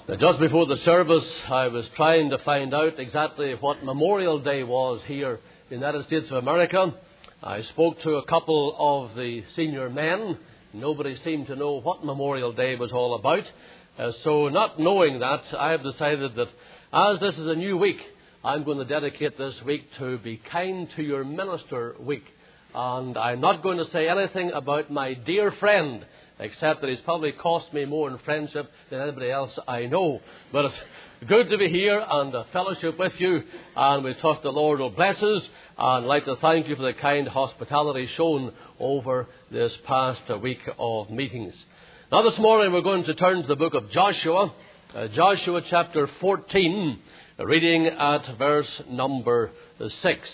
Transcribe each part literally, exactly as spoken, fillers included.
Now, just before the service, I was trying to find out exactly what Memorial Day was here in the United States of America. I spoke to a couple of the senior men. Nobody seemed to know what Memorial Day was all about. Uh, so not knowing that, I have decided that as this is a new week, I'm going to dedicate this week to Be Kind to Your Minister Week. And I'm not going to say anything about my dear friend, except that he's probably cost me more in friendship than anybody else I know. But it's good to be here and a fellowship with you, and we trust the Lord will bless us, and I'd like to thank you for the kind hospitality shown over this past week of meetings. Now this morning we're going to turn to the book of Joshua, uh, Joshua chapter fourteen, reading at verse number six.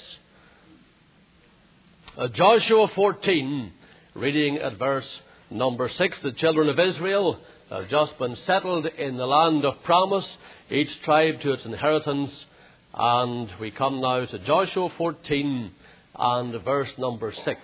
Uh, Joshua fourteen, reading at verse number six. The children of Israel have just been settled in the land of promise, each tribe to its inheritance. And we come now to Joshua fourteen and verse number six.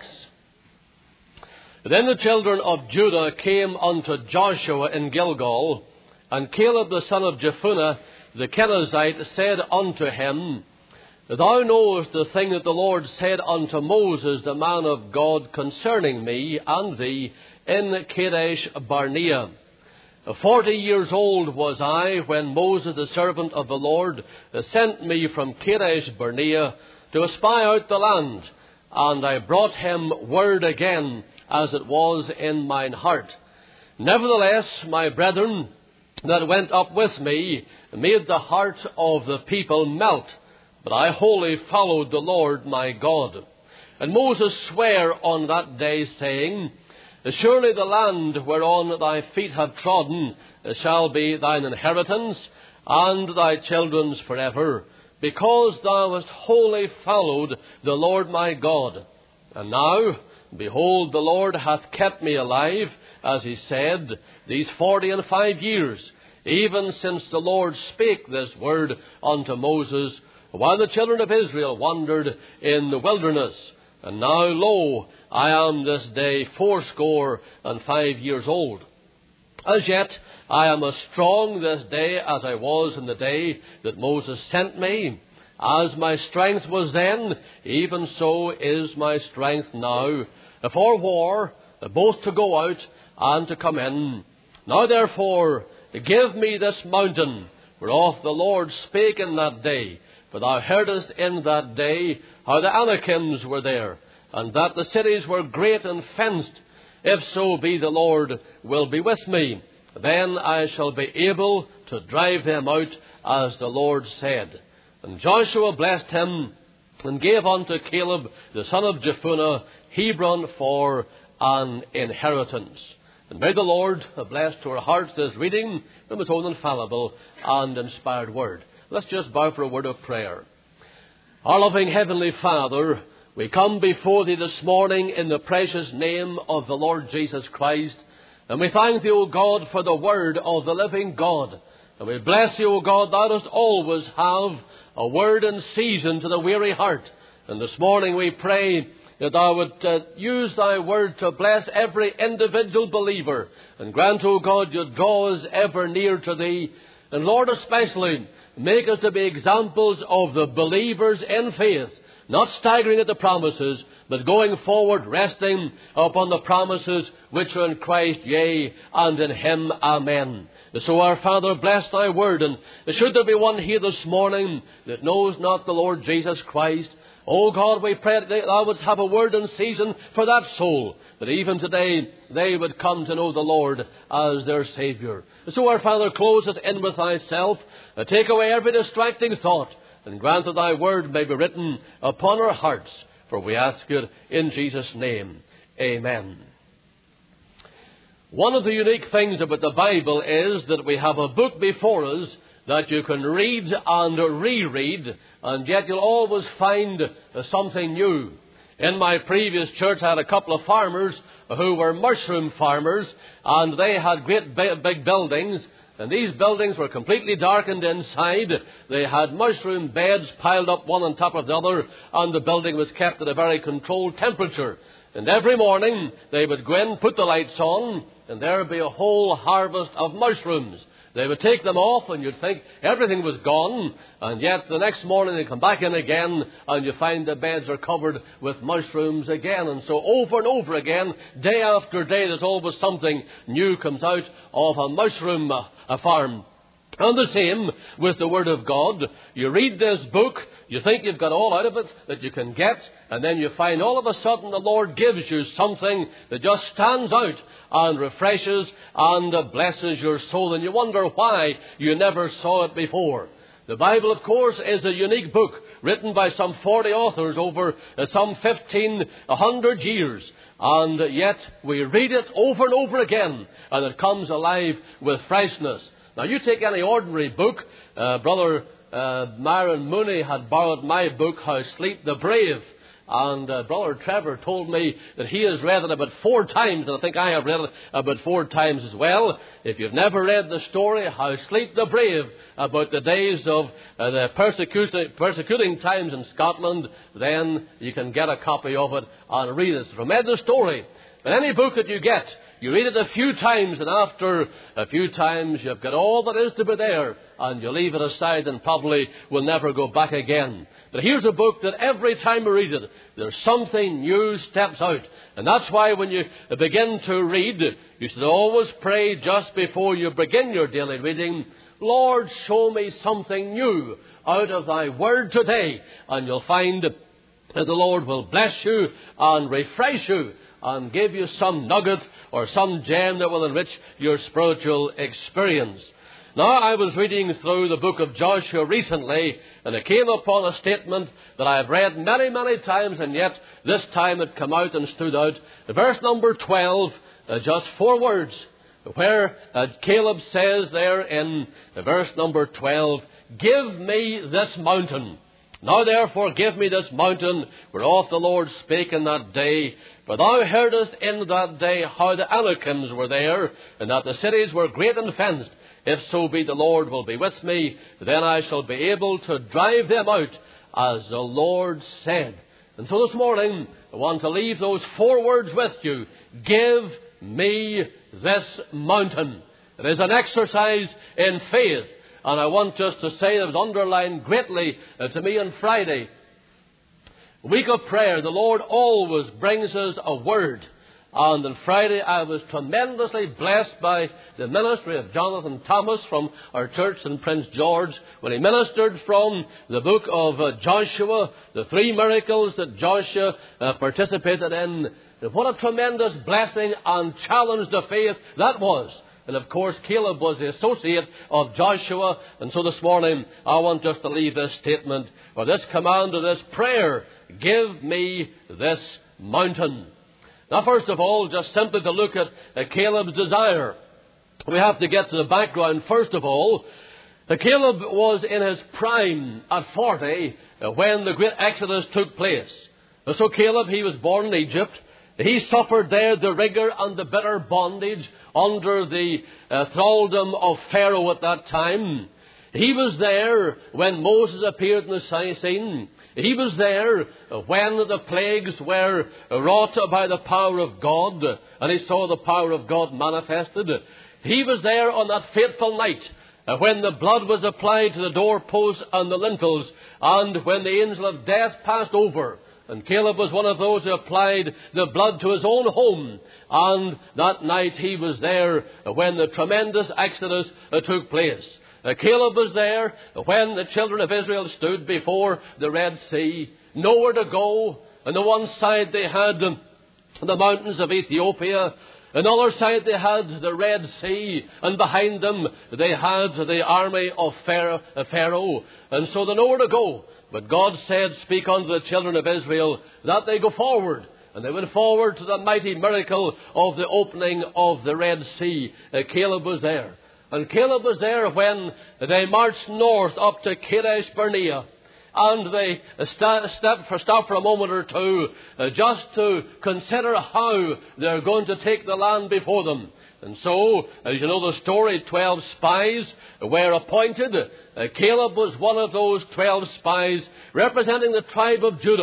Then the children of Judah came unto Joshua in Gilgal, and Caleb the son of Jephunneh the Kenizzite said unto him, Thou knowest the thing that the Lord said unto Moses the man of God concerning me and thee in Kadesh Barnea. Forty years old was I when Moses the servant of the Lord sent me from Kadesh Barnea to espy out the land, and I brought him word again as it was in mine heart. Nevertheless, my brethren that went up with me made the heart of the people melt, but I wholly followed the Lord my God. And Moses sware on that day, saying, Surely the land whereon thy feet have trodden shall be thine inheritance, and thy children's forever, because thou hast wholly followed the Lord my God. And now, behold, the Lord hath kept me alive, as he said, these forty and five years, even since the Lord spake this word unto Moses, while the children of Israel wandered in the wilderness. And now, lo, I am this day fourscore and five years old. As yet I am as strong this day as I was in the day that Moses sent me. As my strength was then, even so is my strength now, for war, both to go out and to come in. Now therefore, give me this mountain, whereof the Lord spake in that day. For thou heardest in that day how the Anakims were there, and that the cities were great and fenced. If so be the Lord will be with me, then I shall be able to drive them out, as the Lord said. And Joshua blessed him, and gave unto Caleb the son of Jephunneh Hebron for an inheritance. And may the Lord bless to our hearts this reading from his own infallible and inspired word. Let's just bow for a word of prayer. Our loving Heavenly Father, we come before Thee this morning in the precious name of the Lord Jesus Christ. And we thank Thee, O God, for the word of the living God. And we bless Thee, O God, Thou dost always have a word in season to the weary heart. And this morning we pray that Thou would uh, use Thy word to bless every individual believer. And grant, O God, You'd draw us ever near to Thee. And Lord, especially, make us to be examples of the believers in faith, not staggering at the promises, but going forward, resting upon the promises which are in Christ, yea, and in Him, amen. So our Father, bless Thy word, and should there be one here this morning that knows not the Lord Jesus Christ, O God, we pray that Thou wouldst have a word in season for that soul, that even today they would come to know the Lord as their Saviour. So our Father, close us in with Thyself, and take away every distracting thought, and grant that Thy word may be written upon our hearts, for we ask it in Jesus' name. Amen. One of the unique things about the Bible is that we have a book before us that you can read and reread, and yet you'll always find something new. In my previous church, I had a couple of farmers who were mushroom farmers, and they had great big buildings, and these buildings were completely darkened inside. They had mushroom beds piled up one on top of the other, and the building was kept at a very controlled temperature. And every morning they would go in, put the lights on, and there would be a whole harvest of mushrooms. They would take them off and you'd think everything was gone, and yet the next morning they come back in again and you find the beds are covered with mushrooms again. And so over and over again, day after day, there's always something new comes out of a mushroom uh, a farm. And the same with the Word of God. You read this book, you think you've got all out of it that you can get, and then you find all of a sudden the Lord gives you something that just stands out and refreshes and blesses your soul, and you wonder why you never saw it before. The Bible, of course, is a unique book written by some forty authors over uh, some fifteen hundred years. And yet we read it over and over again, and it comes alive with freshness. Now, you take any ordinary book. Uh, Brother uh, Myron Mooney had borrowed my book, How Sleep the Brave. And uh, Brother Trevor told me that he has read it about four times, and I think I have read it about four times as well. If you've never read the story, How Sleep the Brave, about the days of uh, the persecuting, persecuting times in Scotland, then you can get a copy of it and read it. From the story. But any book that you get, you read it a few times, and after a few times you've got all that is to be there, and you leave it aside and probably will never go back again. But here's a book that every time you read it, there's something new steps out. And that's why when you begin to read, you should always pray just before you begin your daily reading, Lord, show me something new out of thy word today. And you'll find that the Lord will bless you and refresh you and give you some nugget or some gem that will enrich your spiritual experience. Now, I was reading through the book of Joshua recently, and I came upon a statement that I have read many, many times, and yet this time it came out and stood out. Verse number twelve, uh, just four words, where uh, Caleb says there in uh, verse number twelve, give me this mountain. Now therefore give me this mountain whereof the Lord spake in that day. For thou heardest in that day how the Anakims were there, and that the cities were great and fenced. If so be the Lord will be with me, then I shall be able to drive them out, as the Lord said. And so this morning, I want to leave those four words with you. Give me this mountain. It is an exercise in faith. And I want just to say that it was underlined greatly uh, to me on Friday. Week of prayer, the Lord always brings us a word. And on Friday I was tremendously blessed by the ministry of Jonathan Thomas from our church in Prince George, when he ministered from the book of uh, Joshua, the three miracles that Joshua uh, participated in. What a tremendous blessing and challenge to faith that was. And of course, Caleb was the associate of Joshua. And so this morning, I want us to leave this statement, or this command, or this prayer, give me this mountain. Now, first of all, just simply to look at uh, Caleb's desire. We have to get to the background. First of all, uh, Caleb was in his prime at forty uh, when the great Exodus took place. And so Caleb, he was born in Egypt. He suffered there the rigor and the bitter bondage under the uh, thraldom of Pharaoh at that time. He was there when Moses appeared in the scene. He was there when the plagues were wrought by the power of God, and he saw the power of God manifested. He was there on that fateful night when the blood was applied to the doorposts and the lintels, and when the angel of death passed over. And Caleb was one of those who applied the blood to his own home. And that night he was there when the tremendous Exodus took place. Uh, Caleb was there when the children of Israel stood before the Red Sea, nowhere to go. On the one side they had um, the mountains of Ethiopia. On the other side they had the Red Sea. And behind them they had the army of Pharaoh. And so they nowhere to go. But God said, speak unto the children of Israel that they go forward. And they went forward to the mighty miracle of the opening of the Red Sea. Uh, Caleb was there. And Caleb was there when they marched north up to Kadesh Barnea. And they st- stepped for, stopped for a moment or two uh, just to consider how they're going to take the land before them. And so, as you know the story, twelve spies were appointed. Uh, Caleb was one of those twelve spies representing the tribe of Judah.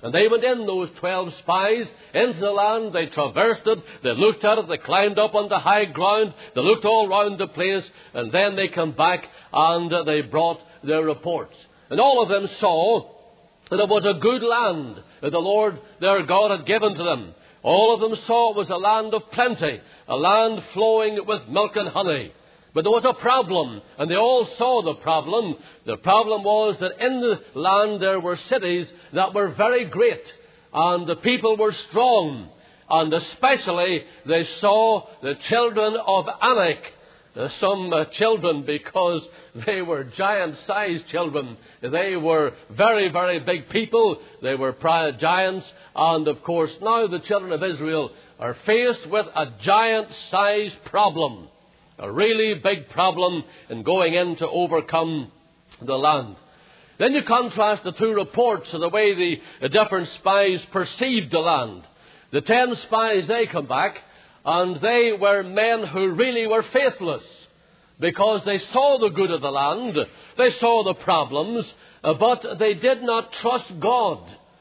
And they went in, those twelve spies, into the land. They traversed it. They looked at it. They climbed up on the high ground. They looked all round the place. And then they come back and uh, they brought their reports. And all of them saw that it was a good land that the Lord their God had given to them. All of them saw it was a land of plenty, a land flowing with milk and honey. But there was a problem, and they all saw the problem. The problem was that in the land there were cities that were very great, and the people were strong. And especially they saw the children of Anak, uh, some uh, children, because they were giant-sized children. They were very, very big people. They were giants. And, of course, now the children of Israel are faced with a giant-sized problem. A really big problem in going in to overcome the land. Then you contrast the two reports of the way the, the different spies perceived the land. The ten spies, they come back, and they were men who really were faithless, because they saw the good of the land, they saw the problems, uh, but they did not trust God.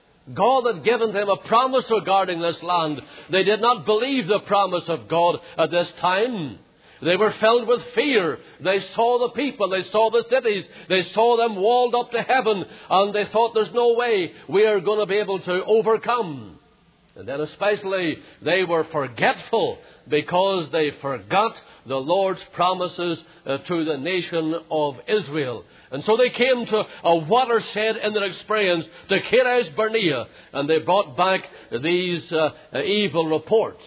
God had given them a promise regarding this land. They did not believe the promise of God at this time. They were filled with fear. They saw the people. They saw the cities. They saw them walled up to heaven. And they thought, there's no way we are going to be able to overcome. And then especially they were forgetful, because they forgot the Lord's promises uh, to the nation of Israel. And so they came to a watershed in their experience, to Kadesh Barnea, and they brought back these uh, uh, evil reports.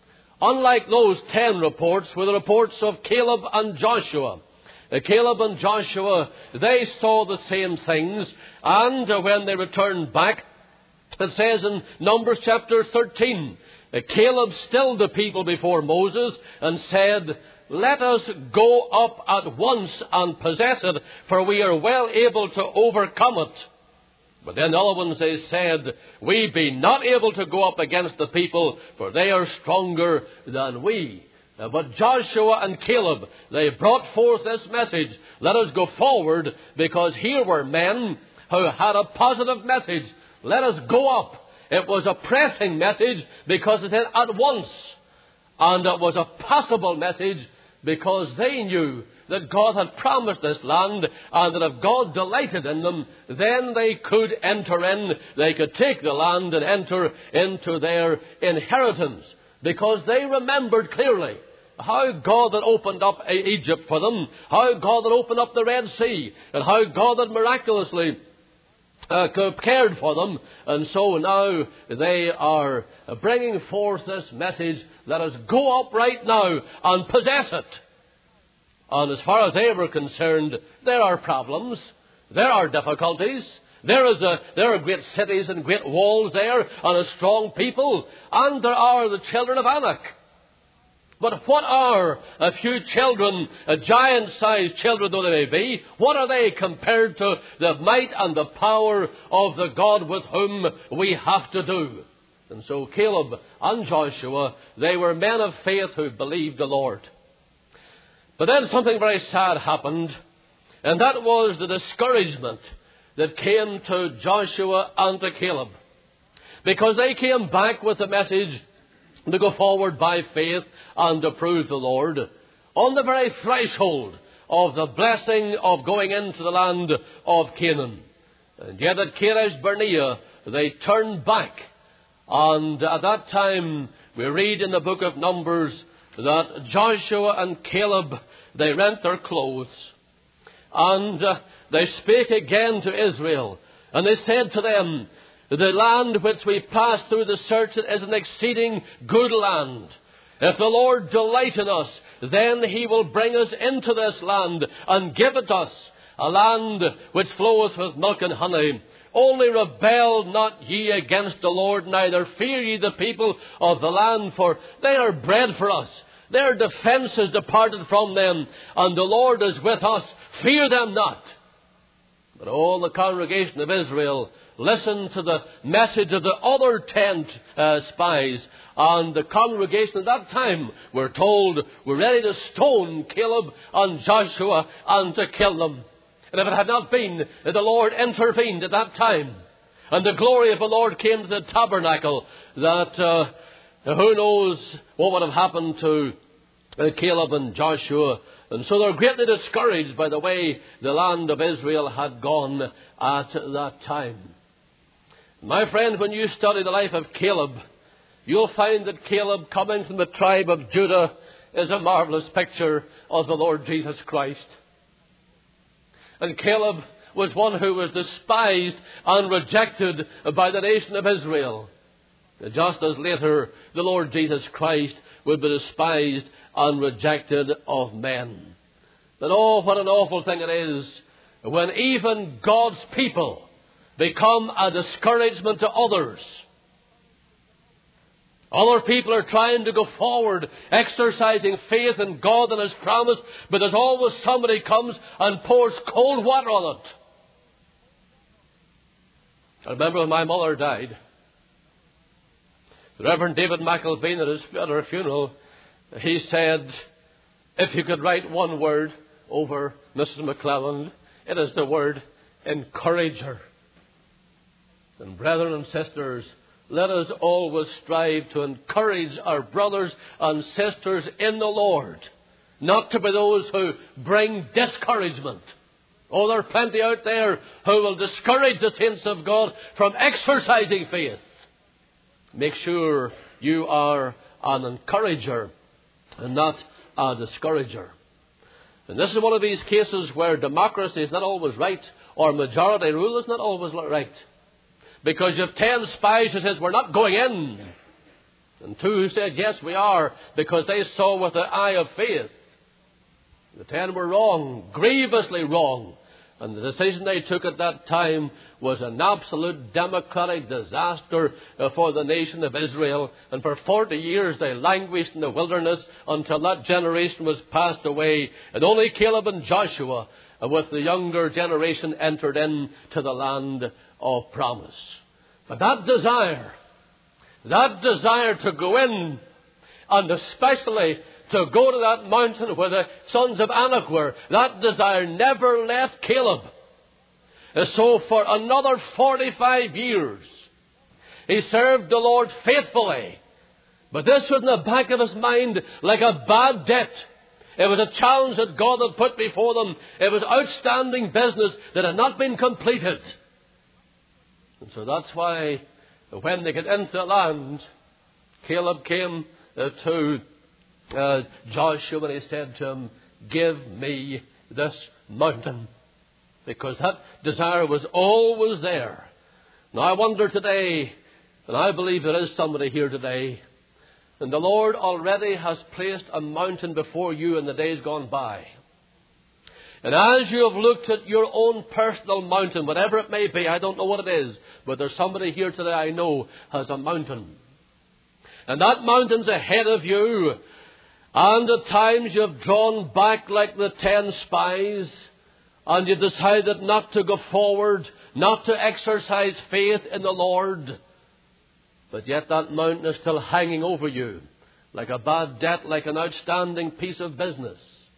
Unlike those ten reports were the reports of Caleb and Joshua. Uh, Caleb and Joshua, they saw the same things, and uh, when they returned back, it says in Numbers chapter thirteen, uh, Caleb stilled the people before Moses and said, let us go up at once and possess it, for we are well able to overcome it. But then the other ones, they said, we be not able to go up against the people, for they are stronger than we. Uh, but Joshua and Caleb, they brought forth this message, let us go forward, because here were men who had a positive message. Let us go up. It was a pressing message, because it said at once. And it was a possible message, because they knew that God had promised this land, and that if God delighted in them, then they could enter in, they could take the land and enter into their inheritance. Because they remembered clearly how God had opened up Egypt for them, how God had opened up the Red Sea, and how God had miraculously Uh, cared for them. And so now they are bringing forth this message, let us go up right now and possess it. And as far as they were concerned, there are problems, there are difficulties, there is a, there are great cities and great walls there, and a strong people, and there are the children of Anak. But what are a few children, a giant-sized children though they may be, what are they compared to the might and the power of the God with whom we have to do? And so Caleb and Joshua, they were men of faith who believed the Lord. But then something very sad happened, and that was the discouragement that came to Joshua and to Caleb. Because they came back with the message to go forward by faith and to prove the Lord on the very threshold of the blessing of going into the land of Canaan. And yet at Kadesh Barnea they turned back. And at that time we read in the book of Numbers that Joshua and Caleb, they rent their clothes. And uh, they spake again to Israel. And they said to them, the land which we passed through the search is an exceeding good land. If the Lord delight in us, then he will bring us into this land and give it us, a land which floweth with milk and honey. Only rebel not ye against the Lord, neither fear ye the people of the land, for they are bread for us. Their defence is departed from them, and the Lord is with us. Fear them not. But all the congregation of Israel listened to the message of the other ten uh, spies, and the congregation at that time were told, we're ready to stone Caleb and Joshua and to kill them. And if it had not been that the Lord intervened at that time, And the glory of the Lord came to the tabernacle, that uh, who knows what would have happened to uh, Caleb and Joshua. And so they're greatly discouraged by the way the land of Israel had gone at that time. My friend, when you study the life of Caleb, you'll find that Caleb, coming from the tribe of Judah, is a marvelous picture of the Lord Jesus Christ. And Caleb was one who was despised and rejected by the nation of Israel, just as later the Lord Jesus Christ would be despised and rejected of men. But oh, what an awful thing it is when even God's people become a discouragement to others. Other people are trying to go forward, exercising faith in God and His promise, but there's always somebody comes and pours cold water on it. I remember when my mother died, the Reverend David McElveen at, his, at her funeral, he said, if you could write one word over Missus McClelland, it is the word encourager. And brethren and sisters, let us always strive to encourage our brothers and sisters in the Lord, not to be those who bring discouragement. Oh, there are plenty out there who will discourage the saints of God from exercising faith. Make sure you are an encourager and not a discourager. And this is one of these cases where democracy is not always right, or majority rule is not always right. Because you have ten spies who says, we're not going in. And two who said, yes, we are, because they saw with the eye of faith. The ten were wrong, grievously wrong. And the decision they took at that time was an absolute democratic disaster for the nation of Israel. And for forty years they languished in the wilderness until that generation was passed away. And only Caleb and Joshua, with the younger generation, entered into the land of promise. But that desire, that desire to go in, and especially to go to that mountain where the sons of Anak were, that desire never left Caleb. And so for another forty-five years, he served the Lord faithfully. But this was in the back of his mind like a bad debt. It was a challenge that God had put before them. It was outstanding business that had not been completed. And so that's why when they get into the land, Caleb came uh, to uh, Joshua and he said to him, give me this mountain. Because that desire was always there. Now I wonder today, and I believe there is somebody here today, and the Lord already has placed a mountain before you in the days gone by. And as you have looked at your own personal mountain, whatever it may be, I don't know what it is, but there's somebody here today I know has a mountain. And that mountain's ahead of you. And at times you have drawn back like the ten spies, and you've decided not to go forward, not to exercise faith in the Lord. But yet that mountain is still hanging over you, like a bad debt, like an outstanding piece of business.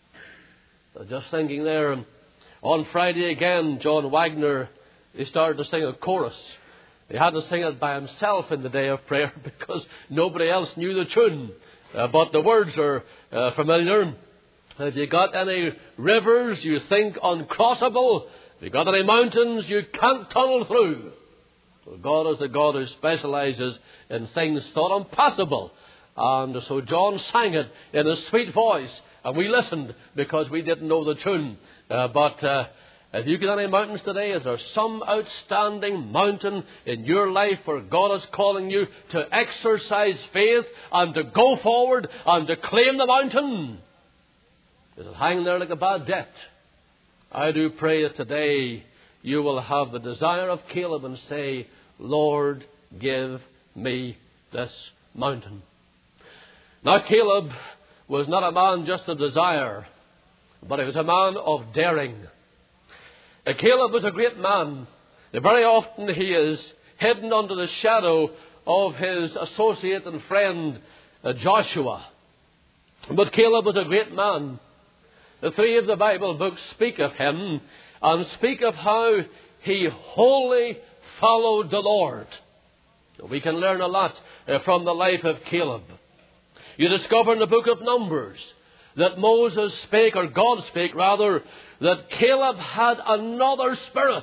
I was just thinking there, on Friday again, John Wagner, he started to sing a chorus. He had to sing it by himself in the day of prayer because nobody else knew the tune. Uh, but the words are uh, familiar. Have you got any rivers you think uncrossable? Have you got any mountains you can't tunnel through? Well, God is the God who specializes in things thought impossible. And so John sang it in a sweet voice. And we listened because we didn't know the tune. Uh, but uh, if you get any mountains today, is there some outstanding mountain in your life where God is calling you to exercise faith and to go forward and to claim the mountain? Is it hanging there like a bad debt? I do pray that today you will have the desire of Caleb and say, Lord, give me this mountain. Now Caleb was not a man just of desire, but he was a man of daring. Uh, Caleb was a great man. Uh, very often he is hidden under the shadow of his associate and friend uh, Joshua. But Caleb was a great man. The three of the Bible books speak of him and speak of how he wholly followed the Lord. We can learn a lot uh, from the life of Caleb. You discover in the book of Numbers that Moses spake, or God spake rather, that Caleb had another spirit.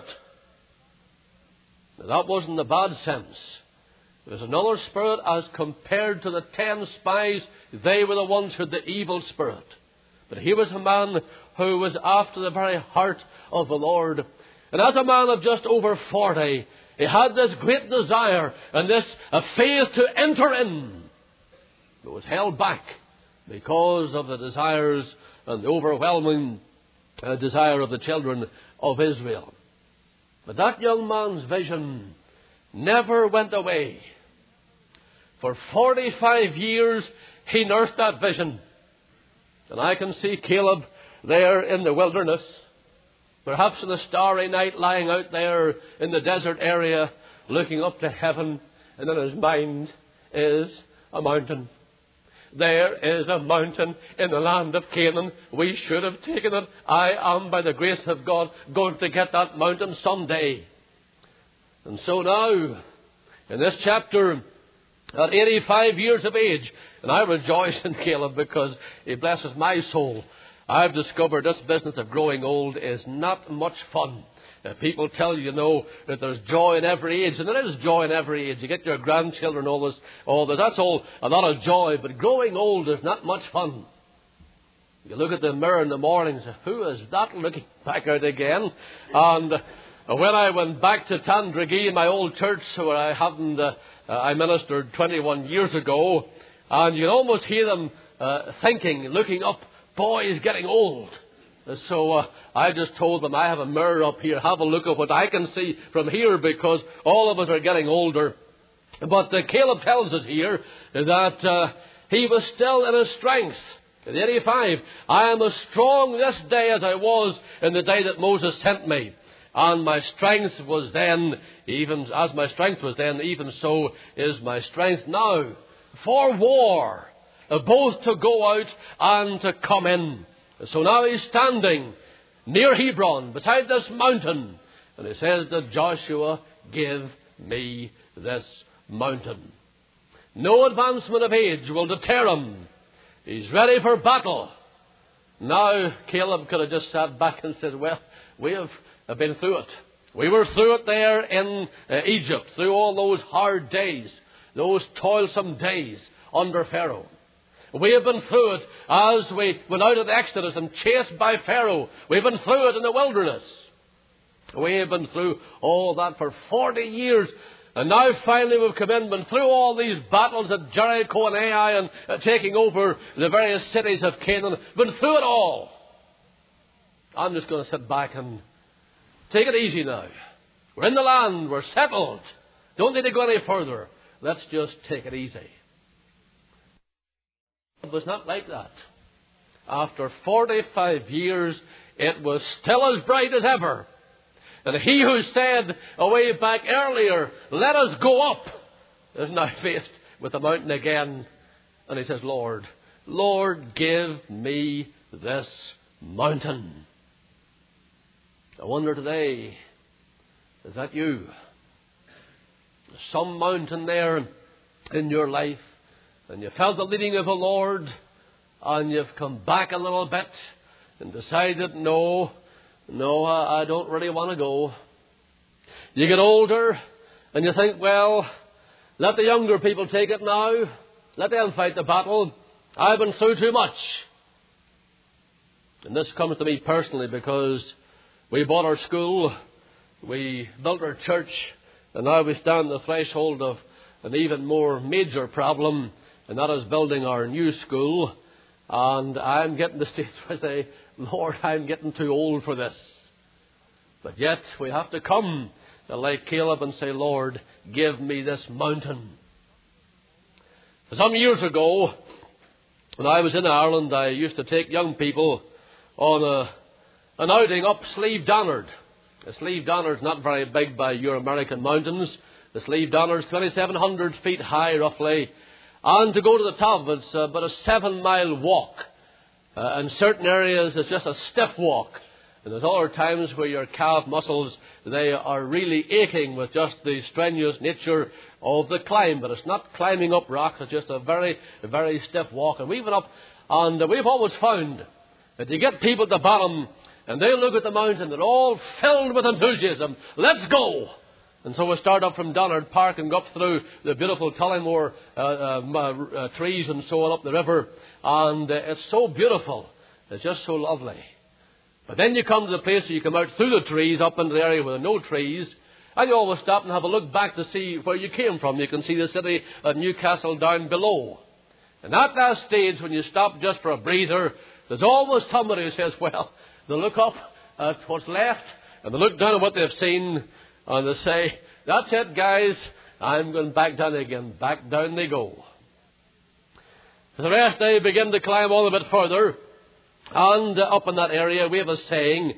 Now, that wasn't the bad sense. It was another spirit as compared to the ten spies. They were the ones who had the evil spirit. But he was a man who was after the very heart of the Lord. And as a man of just over forty, he had this great desire and this uh, faith to enter in. It was held back because of the desires and the overwhelming uh, desire of the children of Israel. But that young man's vision never went away. For forty-five years he nursed that vision. And I can see Caleb there in the wilderness, perhaps in a starry night, lying out there in the desert area, looking up to heaven, and in his mind is a mountain. There is a mountain in the land of Canaan. We should have taken it. I am, by the grace of God, going to get that mountain someday. And so now, in this chapter, at eighty-five years of age, and I rejoice in Caleb because he blesses my soul. I've discovered this business of growing old is not much fun. Uh, people tell you, you know, that there's joy in every age, and there is joy in every age. You get your grandchildren, all this, all this. That's all a lot of joy, but growing old is not much fun. You look at the mirror in the morning and say, who is that looking back out again? And uh, when I went back to Tandragee, my old church, where I hadn't, uh, uh, I ministered twenty-one years ago, and you can almost hear them uh, thinking, looking up, boy, he's getting old. So uh, I just told them, I have a mirror up here. Have a look at what I can see from here, because all of us are getting older. But uh, Caleb tells us here that uh, he was still in his strength. At eighty-five, I am as strong this day as I was in the day that Moses sent me. And my strength was then, even as my strength was then, even so is my strength now. For war, uh, both to go out and to come in. So now he's standing near Hebron, beside this mountain. And he says to Joshua, give me this mountain. No advancement of age will deter him. He's ready for battle. Now Caleb could have just sat back and said, well, we have been through it. We were through it there in uh, Egypt, through all those hard days, those toilsome days under Pharaoh. We have been through it as we went out of the Exodus and chased by Pharaoh. We've been through it in the wilderness. We have been through all that for forty years. And now finally we've come in, been through all these battles at Jericho and Ai and uh, taking over the various cities of Canaan. Been through it all. I'm just going to sit back and take it easy now. We're in the land. We're settled. Don't need to go any further. Let's just take it easy. It was not like that. After forty-five years, it was still as bright as ever. And he who said away back earlier, let us go up, is now faced with the mountain again. And he says, Lord, Lord, give me this mountain. I wonder today, is that you? Some mountain there in your life, and you felt the leading of the Lord, and you've come back a little bit and decided, no, no, I, I don't really want to go. You get older and you think, well, let the younger people take it now. Let them fight the battle. I've been through too much. And this comes to me personally because we bought our school, we built our church, and now we stand on the threshold of an even more major problem, and that is building our new school. And I'm getting to the stage where I say, Lord, I'm getting too old for this. But yet we have to come like Caleb and say, Lord, give me this mountain. Some years ago, when I was in Ireland, I used to take young people on a, an outing up Slieve Donard. The Slieve Donard is not very big by your American mountains. The Slieve Donard is twenty-seven hundred feet high, roughly. And to go to the top, it's about a seven-mile walk. Uh, in certain areas, it's just a stiff walk. And there's other times where your calf muscles they are really aching with just the strenuous nature of the climb. But it's not climbing up rocks, it's just a very, very stiff walk. And we've been up, and we've always found that you get people at the bottom, and they look at the mountain, they're all filled with enthusiasm. Let's go! And so we start up from Donard Park and go up through the beautiful Tullymore uh, uh, uh, trees and so on up the river. And uh, it's so beautiful. It's just so lovely. But then you come to the place where you come out through the trees up into the area where there are no trees. And you always stop and have a look back to see where you came from. You can see the city of Newcastle down below. And at that stage, when you stop just for a breather, there's always somebody who says, well, they look up at what's left and they look down at what they've seen. And they say, that's it, guys. I'm going back down again. Back down they go. For the rest, they begin to climb on a bit further. And uh, up in that area, we have a saying,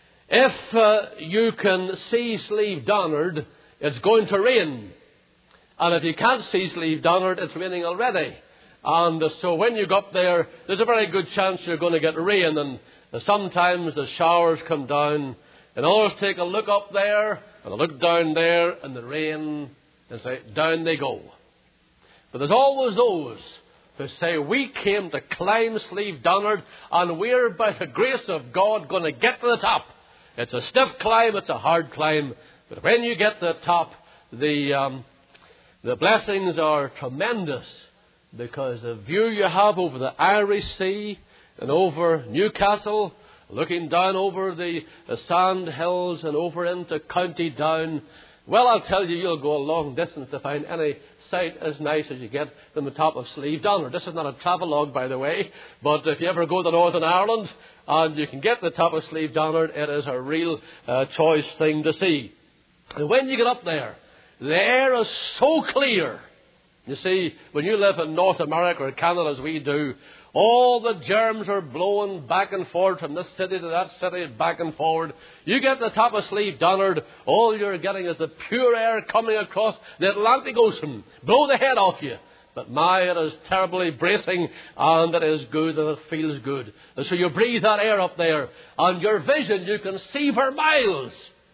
if uh, you can see Slieve Donard, it's going to rain. And if you can't see Slieve Donard, it's raining already. And uh, so when you go up there, there's a very good chance you're going to get rain. And uh, sometimes the showers come down. And others take a look up there, and a look down there, and the rain, and say, down they go. But there's always those who say, we came to climb Slieve Donard, and we're, by the grace of God, going to get to the top. It's a stiff climb, it's a hard climb, but when you get to the top, the, um, the blessings are tremendous, because the view you have over the Irish Sea, and over Newcastle, looking down over the, the sand hills and over into County Down. Well, I'll tell you, you'll go a long distance to find any sight as nice as you get from the top of Slieve Donard. This is not a travelogue, by the way, but if you ever go to Northern Ireland and you can get to the top of Slieve Donard, it is a real uh, choice thing to see. And when you get up there, the air is so clear. You see, when you live in North America or Canada as we do, all the germs are blowing back and forward from this city to that city, back and forward. You get to the top of Slieve Donard, all you're getting is the pure air coming across the Atlantic Ocean. Blow the head off you. But my, it is terribly bracing, and it is good, and it feels good. And so you breathe that air up there, and your vision, you can see for miles.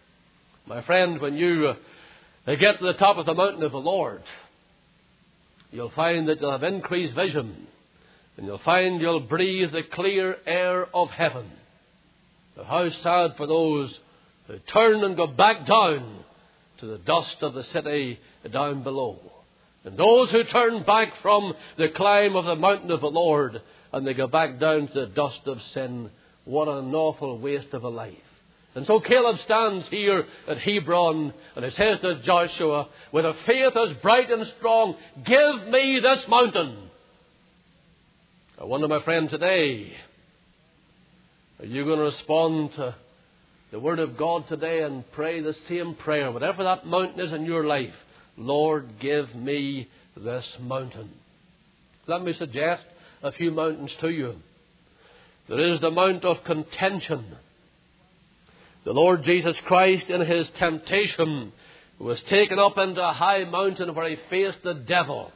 My friend, when you uh, get to the top of the mountain of the Lord, you'll find that you'll have increased vision. And you'll find you'll breathe the clear air of heaven. But how sad for those who turn and go back down to the dust of the city down below. And those who turn back from the climb of the mountain of the Lord and they go back down to the dust of sin. What an awful waste of a life. And so Caleb stands here at Hebron and he says to Joshua, with a faith as bright and strong, give me this mountain. I wonder, my friend, today, are you going to respond to the Word of God today and pray the same prayer? Whatever that mountain is in your life, Lord, give me this mountain. Let me suggest a few mountains to you. There is the mount of contention. The Lord Jesus Christ, in his temptation, was taken up into a high mountain where he faced the devil.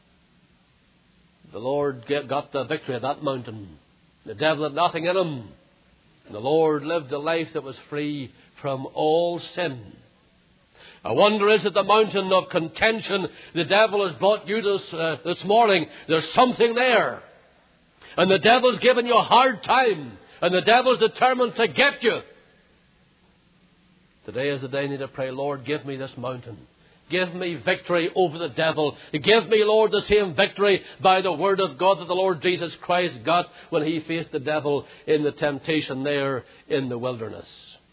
The Lord got the victory at that mountain. The devil had nothing in him. And the Lord lived a life that was free from all sin. I wonder, is it the mountain of contention the devil has brought you this, uh, this morning? There's something there. And the devil's giving you a hard time. And the devil's determined to get you. Today is the day I need to pray, Lord, give me this mountain. Give me victory over the devil. Give me, Lord, the same victory by the Word of God that the Lord Jesus Christ got when he faced the devil in the temptation there in the wilderness.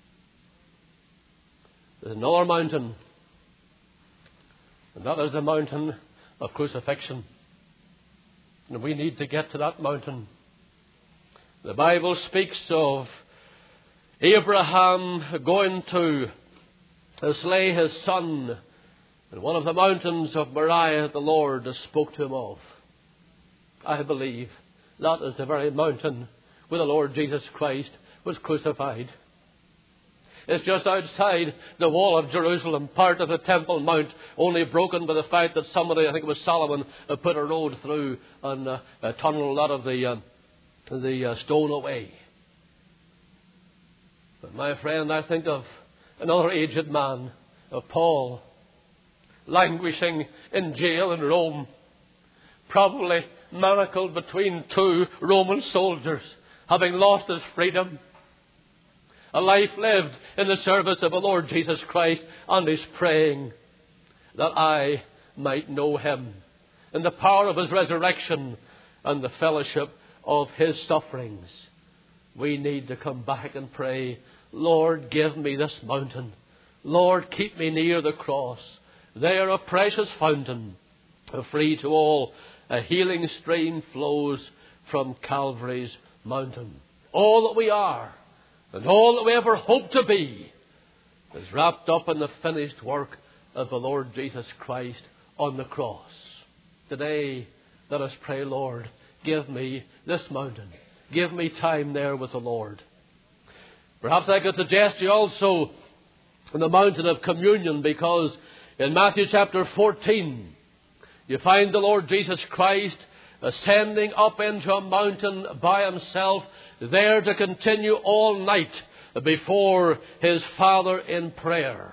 There's another mountain, and that is the mountain of crucifixion. And we need to get to that mountain. The Bible speaks of Abraham going to slay his son in one of the mountains of Moriah the Lord spoke to him of. I believe that is the very mountain where the Lord Jesus Christ was crucified. It's just outside the wall of Jerusalem, part of the Temple Mount, only broken by the fact that somebody, I think it was Solomon, uh, put a road through and uh, uh, tunneled a lot of the, uh, the uh, stone away. But my friend, I think of another aged man, of Paul, languishing in jail in Rome, probably manacled between two Roman soldiers, having lost his freedom. A life lived in the service of the Lord Jesus Christ, and he's praying that I might know him and the power of his resurrection and the fellowship of his sufferings. We need to come back and pray, Lord, give me this mountain. Lord, keep me near the cross. There a precious fountain, free to all, a healing stream flows from Calvary's mountain. All that we are and all that we ever hope to be is wrapped up in the finished work of the Lord Jesus Christ on the cross. Today, let us pray, Lord, give me this mountain. Give me time there with the Lord. Perhaps I could suggest to you also the mountain of communion, because in Matthew chapter fourteen, you find the Lord Jesus Christ ascending up into a mountain by himself, there to continue all night before his Father in prayer.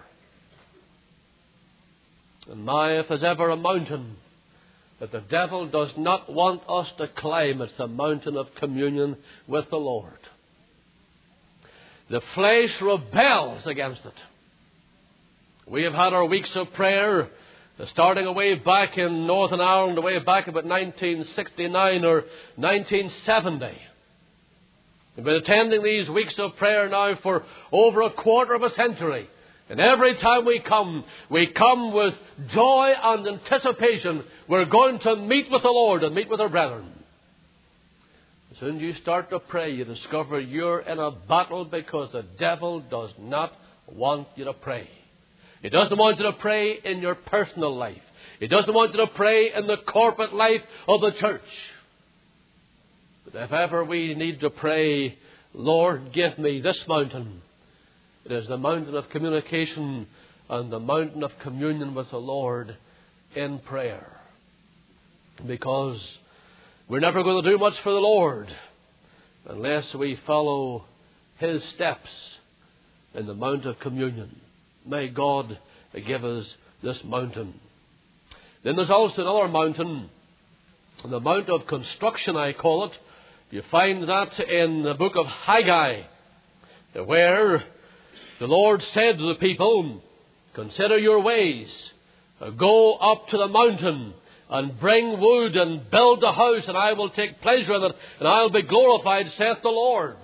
And my, if there's ever a mountain that the devil does not want us to climb, it's the mountain of communion with the Lord. The flesh rebels against it. We have had our weeks of prayer, starting away back in Northern Ireland, away back about nineteen sixty-nine or nineteen seventy. We've been attending these weeks of prayer now for over a quarter of a century. And every time we come, we come with joy and anticipation. We're going to meet with the Lord and meet with our brethren. As soon as you start to pray, you discover you're in a battle, because the devil does not want you to pray. He doesn't want you to pray in your personal life. He doesn't want you to pray in the corporate life of the church. But if ever we need to pray, Lord, give me this mountain, it is the mountain of communication and the mountain of communion with the Lord in prayer. Because we're never going to do much for the Lord unless we follow his steps in the mount of communion. May God give us this mountain. Then there's also another mountain, the mount of construction, I call it. You find that in the book of Haggai, where the Lord said to the people, consider your ways, go up to the mountain and bring wood and build the house, and I will take pleasure in it, and I'll be glorified, saith the Lord.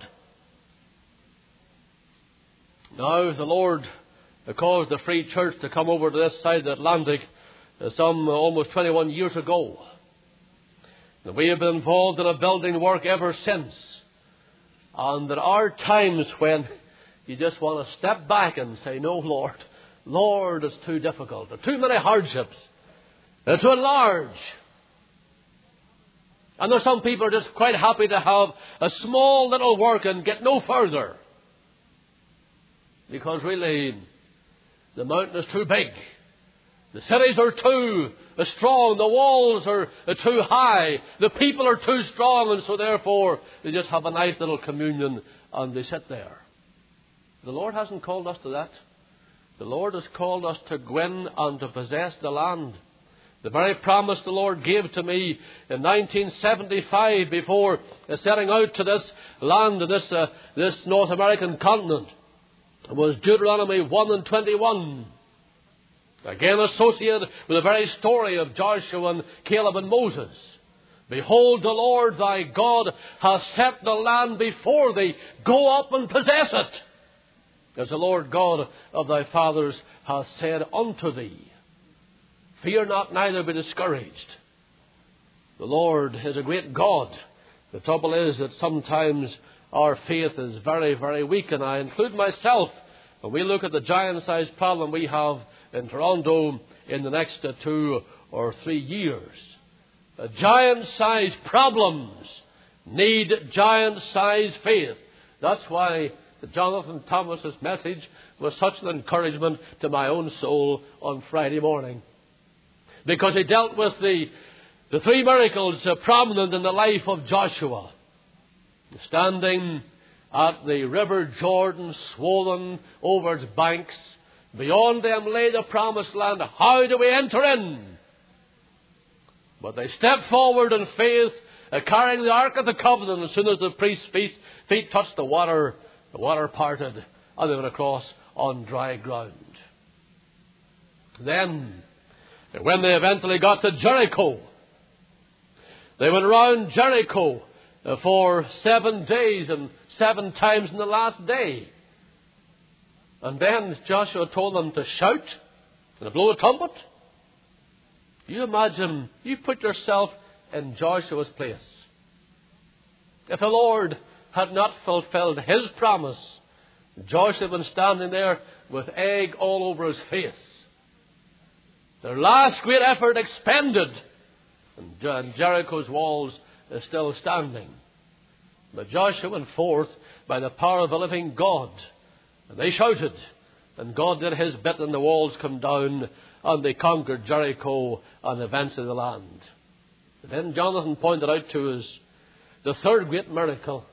Now the Lord caused the Free Church to come over to this side of the Atlantic some almost twenty-one years ago. And we have been involved in a building work ever since. And there are times when you just want to step back and say, no, Lord, Lord, it's too difficult. There are too many hardships. They're too large. And there's some people who are just quite happy to have a small little work and get no further. Because really, the mountain is too big. The cities are too strong. The walls are too high. The people are too strong. And so therefore, they just have a nice little communion and they sit there. The Lord hasn't called us to that. The Lord has called us to go in and to possess the land. The very promise the Lord gave to me in nineteen seventy-five, before setting out to this land, this, uh, this North American continent, was Deuteronomy one and twenty-one. Again associated with the very story of Joshua and Caleb and Moses. Behold, the Lord thy God hath set the land before thee. Go up and possess it, as the Lord God of thy fathers hath said unto thee. Fear not, neither be discouraged. The Lord is a great God. The trouble is that sometimes our faith is very, very weak, and I include myself when we look at the giant-sized problem we have in Toronto in the next uh, two or three years. Uh, giant-sized problems need giant-sized faith. That's why Jonathan Thomas's message was such an encouragement to my own soul on Friday morning. Because he dealt with the, the three miracles uh, prominent in the life of Joshua. Standing at the river Jordan, swollen over its banks. Beyond them lay the promised land. How do we enter in? But they stepped forward in faith, uh, carrying the Ark of the Covenant. As soon as the priest's feet, feet touched the water, the water parted, and they went across on dry ground. Then, when they eventually got to Jericho, they went around Jericho uh, for seven days and seven times in the last day. And then Joshua told them to shout and to blow a trumpet. You imagine, you put yourself in Joshua's place. If the Lord had not fulfilled his promise, Joshua had been standing there with egg all over his face. Their last great effort expended, and Jericho's walls are still standing. But Joshua went forth by the power of the living God, and they shouted, and God did his bit, and the walls come down, and they conquered Jericho and eventually the land. And then Jonathan pointed out to us the third great miracle.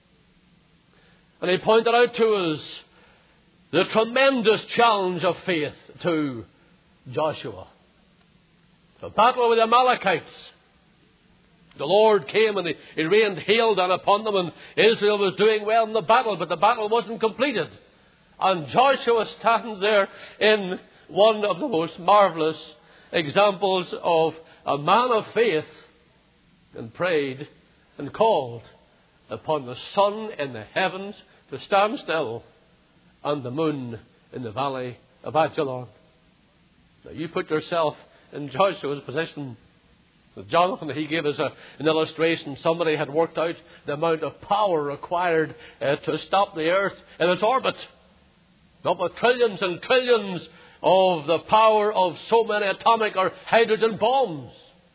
And he pointed out to us the tremendous challenge of faith to Joshua. The battle with the Amalekites. The Lord came and he, he rained hail down upon them, and Israel was doing well in the battle, but the battle wasn't completed. And Joshua stands there in one of the most marvelous examples of a man of faith, and prayed and called upon the sun in the heavens to stand still and the moon in the valley of Ajalon. Now you put yourself in Joshua's position. With Jonathan, he gave us a, an illustration. Somebody had worked out the amount of power required uh, to stop the earth in its orbit. Up with trillions and trillions of the power of so many atomic or hydrogen bombs.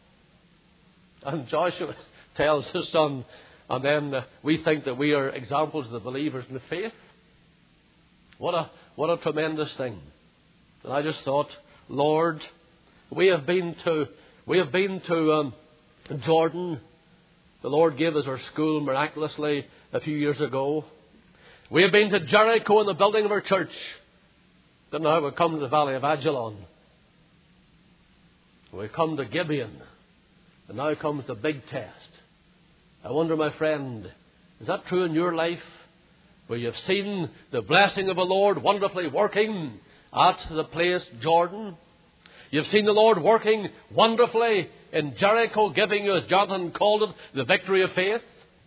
And Joshua tells his son, and then uh, we think that we are examples of the believers in the faith. What a what a tremendous thing. And I just thought, Lord, we have been to we have been to um, Jordan. The Lord gave us our school miraculously a few years ago. We have been to Jericho in the building of our church. Then now we've come to the valley of Ajalon. We've come to Gibeon. And now comes the big test. I wonder, my friend, is that true in your life? Where you've seen the blessing of the Lord wonderfully working at the place Jordan? You've seen the Lord working wonderfully in Jericho, giving you, as Jonathan called it, the victory of faith?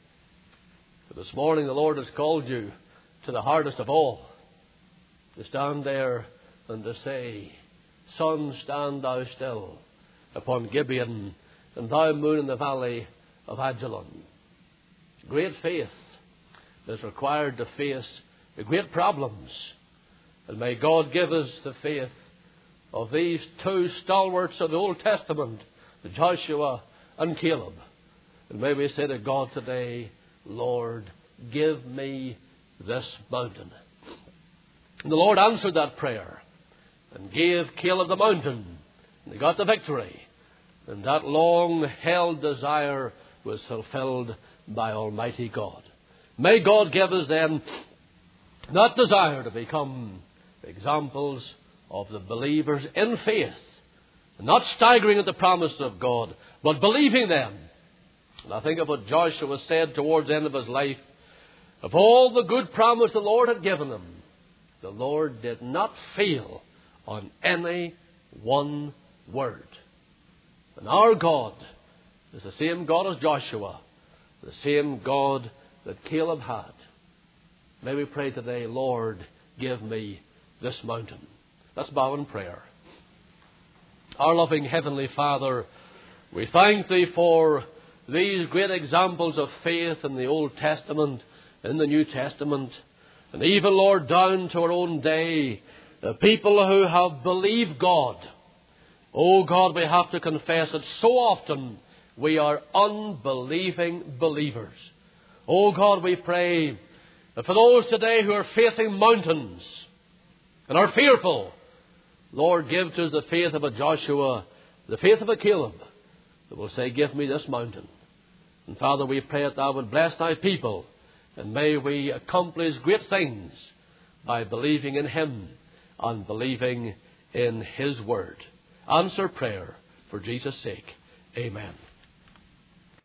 But this morning the Lord has called you to the hardest of all. To stand there and to say, Sun, stand thou still upon Gibeon, and thou moon in the valley of Ajalon. Great faith is required to face the great problems. And may God give us the faith of these two stalwarts of the Old Testament, Joshua and Caleb. And may we say to God today, Lord, give me this mountain. And the Lord answered that prayer and gave Caleb the mountain. And he got the victory. And that long-held desire was fulfilled by Almighty God. May God give us then that desire to become examples of the believers in faith. Not staggering at the promises of God, but believing them. And I think of what Joshua said towards the end of his life. Of all the good promise the Lord had given him, the Lord did not fail on any one word. And our God is the same God as Joshua, the same God that Caleb had. May we pray today, Lord, give me this mountain. Let's bow in prayer. Our loving Heavenly Father, we thank Thee for these great examples of faith in the Old Testament, in the New Testament, and even, Lord, down to our own day, the people who have believed God. Oh God, we have to confess that so often we are unbelieving believers. Oh God, we pray that for those today who are facing mountains and are fearful, Lord, give to us the faith of a Joshua, the faith of a Caleb, that will say, give me this mountain. And Father, we pray that Thou would bless Thy people And may we accomplish great things by believing in Him and believing in His Word. Answer prayer for Jesus' sake. Amen.